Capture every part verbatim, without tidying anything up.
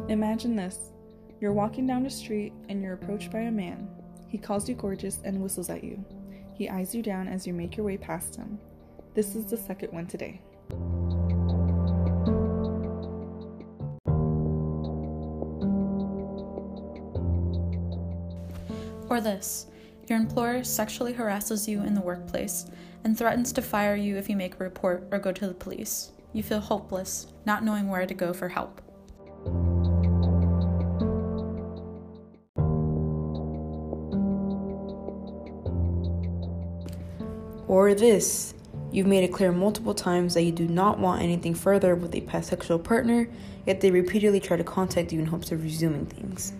Imagine this. You're walking down the street and you're approached by a man. He calls you gorgeous and whistles at you. He eyes you down as you make your way past him. This is the second one today. Or this. Your employer sexually harasses you in the workplace and threatens to fire you if you make a report or go to the police. You feel hopeless, not knowing where to go for help. Or this. You've made it clear multiple times that you do not want anything further with a past sexual partner, yet they repeatedly try to contact you in hopes of resuming things.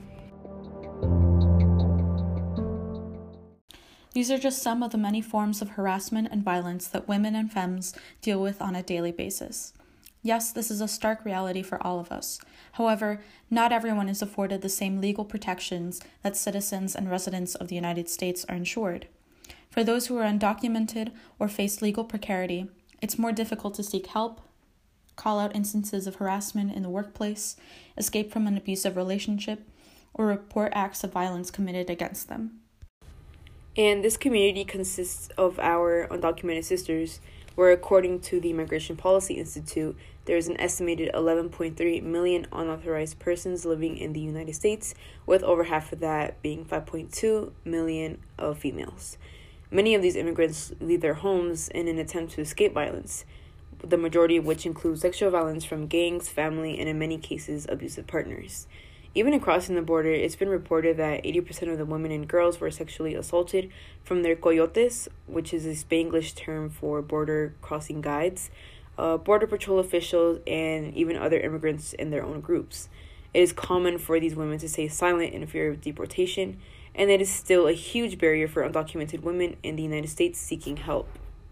These are just some of the many forms of harassment and violence that women and femmes deal with on a daily basis. Yes, this is a stark reality for all of us. However, not everyone is afforded the same legal protections that citizens and residents of the United States are ensured. For those who are undocumented or face legal precarity, it's more difficult to seek help, call out instances of harassment in the workplace, escape from an abusive relationship, or report acts of violence committed against them. And this community consists of our undocumented sisters, where according to the Immigration Policy Institute, there is an estimated eleven point three million unauthorized persons living in the United States, with over half of that being five point two million of females. Many of these immigrants leave their homes in an attempt to escape violence, the majority of which includes sexual violence from gangs, family, and in many cases, abusive partners. Even in crossing the border, it's been reported that eighty percent of the women and girls were sexually assaulted from their coyotes, which is a Spanglish term for border crossing guides, uh, border patrol officials, and even other immigrants in their own groups. It is common for these women to stay silent in fear of deportation, and it is still a huge barrier for undocumented women in the United States seeking help.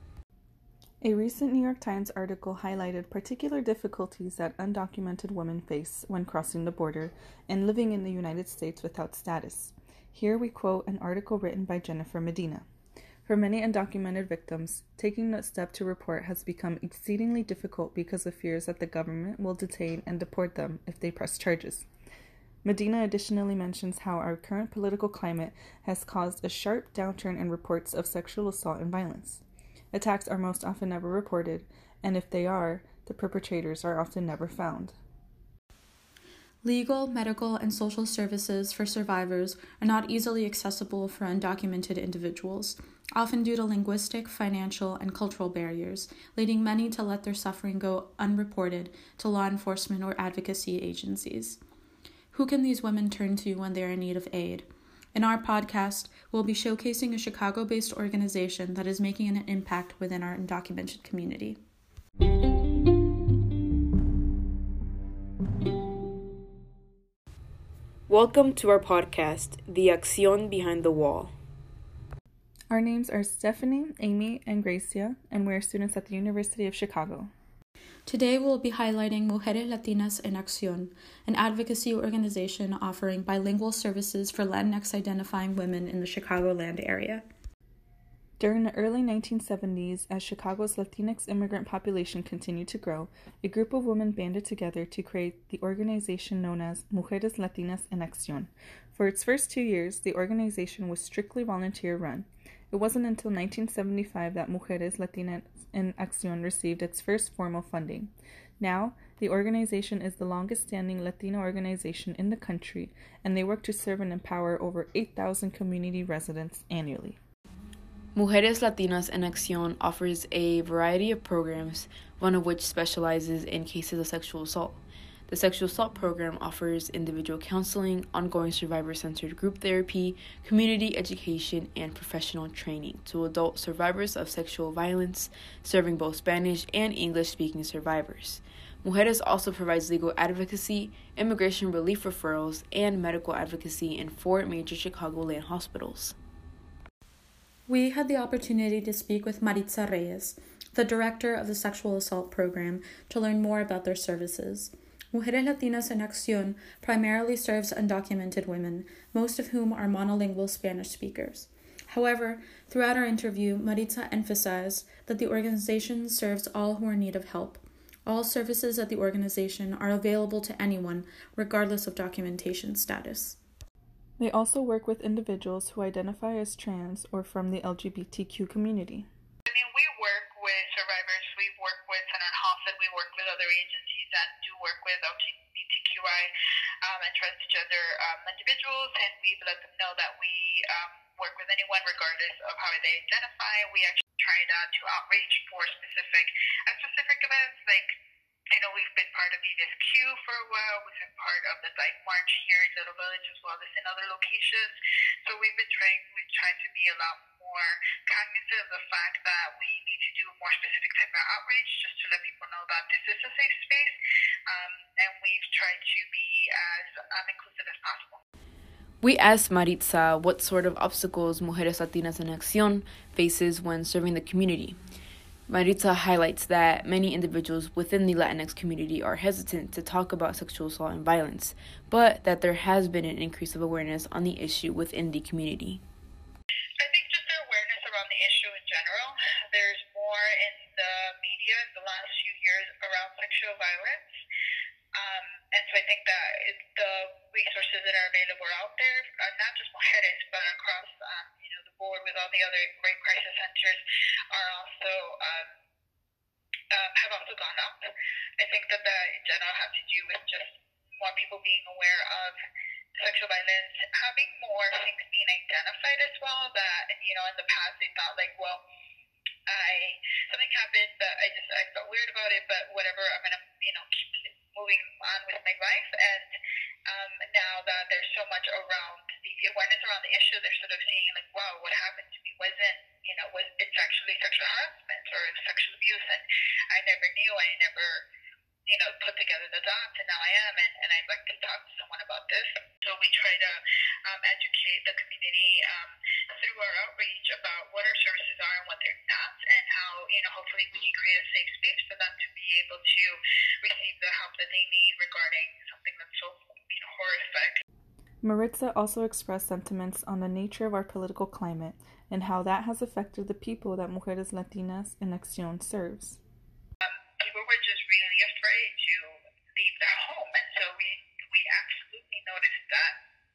A recent New York Times article highlighted particular difficulties that undocumented women face when crossing the border and living in the United States without status. Here we quote an article written by Jennifer Medina. For many undocumented victims, taking the step to report has become exceedingly difficult because of fears that the government will detain and deport them if they press charges. Medina additionally mentions how our current political climate has caused a sharp downturn in reports of sexual assault and violence. Attacks are most often never reported, and if they are, the perpetrators are often never found. Legal, medical, and social services for survivors are not easily accessible for undocumented individuals, often due to linguistic, financial, and cultural barriers, leading many to let their suffering go unreported to law enforcement or advocacy agencies. Who can these women turn to when they are in need of aid? In our podcast, we'll be showcasing a Chicago-based organization that is making an impact within our undocumented community. Welcome to our podcast, The Acción Behind the Wall. Our names are Stephanie, Amy, and Gracia, and we're students at the University of Chicago. Today we'll be highlighting Mujeres Latinas en Acción, an advocacy organization offering bilingual services for Latinx-identifying women in the Chicagoland area. During the early nineteen seventies, as Chicago's Latinx immigrant population continued to grow, a group of women banded together to create the organization known as Mujeres Latinas en Acción. For its first two years, the organization was strictly volunteer-run. It wasn't until nineteen seventy-five that Mujeres Latinas en Acción received its first formal funding. Now, the organization is the longest-standing Latino organization in the country, and they work to serve and empower over eight thousand community residents annually. Mujeres Latinas en Acción offers a variety of programs, one of which specializes in cases of sexual assault. The sexual assault program offers individual counseling, ongoing survivor-centered group therapy, community education, and professional training to adult survivors of sexual violence, serving both Spanish and English-speaking survivors. Mujeres also provides legal advocacy, immigration relief referrals, and medical advocacy in four major Chicagoland hospitals. We had the opportunity to speak with Maritza Reyes, the director of the sexual assault program, to learn more about their services. Mujeres Latinas en Acción primarily serves undocumented women, most of whom are monolingual Spanish speakers. However, throughout our interview, Maritza emphasized that the organization serves all who are in need of help. All services at the organization are available to anyone, regardless of documentation status. They also work with individuals who identify as trans or from the L G B T Q community. I mean, we work with survivors, we work with Senator Hoffman, we work with other agencies that do work with L G B T Q I um, and transgender um, individuals, and we've let them know that we um, work with anyone regardless of how they identify. We actually try not to outreach for specific at specific events. Like, I know we've been part of E D S Q for a while, we've been part of the Dyke March here in Little Village as well as in other locations. So we've been trying, we've tried to be a lot more cognizant of the fact that we need to do more specific type of outreach just to let people know that this is a safe space, um, and we've tried to be as um, inclusive as possible. We asked Maritza what sort of obstacles Mujeres Latinas en Acción faces when serving the community. Maritza highlights that many individuals within the Latinx community are hesitant to talk about sexual assault and violence, but that there has been an increase of awareness on the issue within the community. I think just the awareness around the issue in general. There's more in the media in the last few years around sexual violence. Um, and so I think that it, the resources that are available out there, uh, not just Mujeres, but across um, you know, the board with all the other rape crisis centers, are also um, uh, have also gone up. I think that that in general has to do with just more people being aware of sexual violence, having more things being identified as well. That, you know, in the past they thought like, well, I something happened, but I just I felt weird about it, but whatever, I'm gonna you know keep moving on with my life. And um, now that there's so much around the awareness around the issue, they're sort of seeing like, wow, what happened to me wasn't, you know, was it's actually sexual harassment or sexual abuse, and I never knew, I never, you know, put together the dots, and now I am, and, and I'd like to talk to someone about this. So we try to um, educate the community um, through our outreach about what our services are and what they're not, and how, you know, hopefully we can create a safe space for them to be able to receive the help that they need regarding something that's so, you know, horrific. Maritza also expressed sentiments on the nature of our political climate and how that has affected the people that Mujeres Latinas en Acción serves. Um, people were just really afraid to leave their home, and so we, we absolutely noticed that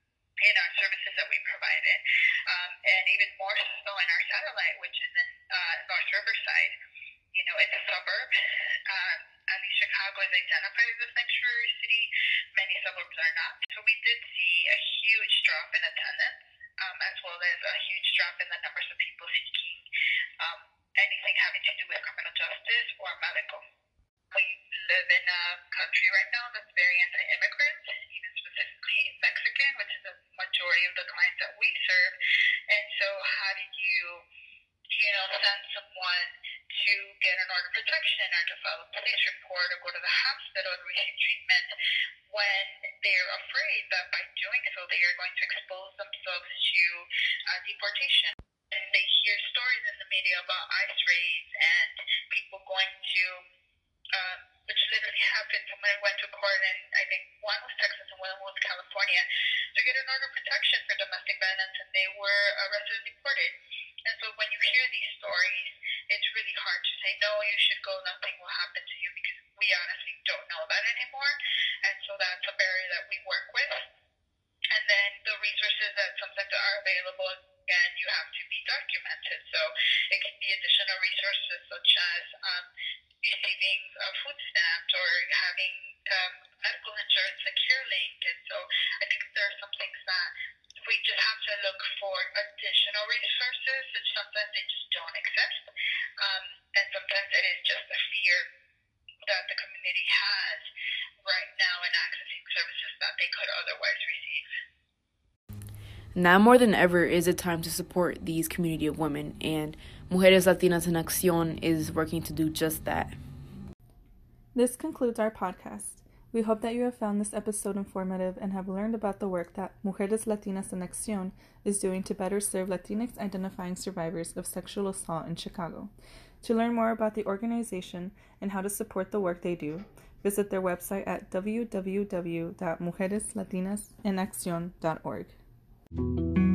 in our services that we provided, um, and even more so in our satellite, which is in uh, North Riverside. You know, it's a suburb. Um, at least Chicago is identified as a sanctuary city. Many suburbs are not. So we did see a huge drop in attendance, um, as well as a huge drop in the numbers of people seeking um, anything having to do with criminal justice or medical. We live in a country right now that's very anti-immigrant, even specifically Mexican, which is the majority of the clients that we serve. And so how do you, you know, send someone to get an order of protection or to file a police report or go to the hospital to receive treatment when they're afraid that by doing so they are going to expose themselves to uh, deportation? And they hear stories in the media about ICE raids and people going to Um, which literally happened. Someone went to court, and I think one was Texas and one was California, to get an order of protection for domestic violence, and they were arrested and deported. And so when you hear these stories, it's really hard to say, no, you should go, nothing will happen to you, because we honestly don't know that anymore. And so that's a barrier that we work with. And then the resources that sometimes are available, again, you have to be documented. So it can be additional resources such as um, receiving uh, food stamps or having um, medical insurance like CareLink. And so I think there are some things that we just have to look for additional resources, which sometimes they just don't exist. Um, and sometimes it is just a fear that the community has right now in accessing services that they could otherwise receive. Now more than ever is a time to support these community of women, and Mujeres Latinas en Acción is working to do just that. This concludes our podcast. We hope that you have found this episode informative and have learned about the work that Mujeres Latinas en Acción is doing to better serve Latinx identifying survivors of sexual assault in Chicago. To learn more about the organization and how to support the work they do, visit their website at w w w dot mujeres latinas en accion dot org.